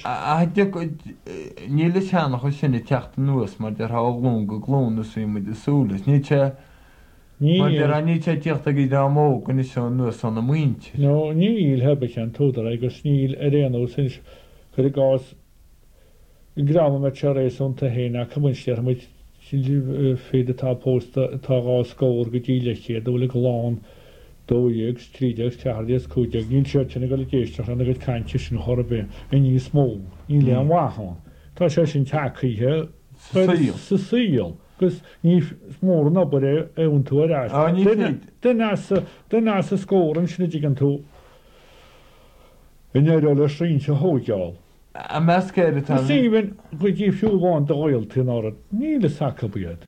Níle seannach chu sinna teachta nuas mar de háglún go glónna suí mu de súlas. Mar a ní sé tíochtta í dámó go is seán nuas sanna muinte. No, níl heb ich an tódar agus níl réanú sin chu gás grama me rééisúnta héna cummuinstear mu féidir tá pósta tá gá scóir go díileché dúla goláán dóíag, tríideag, teardias, cúideag, níl seirtena go le géisteach an agad cainte sin chorbe a ní smó, ní le an wahan. Tá sé sin teachíthe sa síl, gus ní mór na bud ún tú ará. Den ná sa scóran sinna digan tú in éidir le srínse hógeáil. A meascéir Síban go dtí fiúháin d'oil tí árad, ní le saca buiad.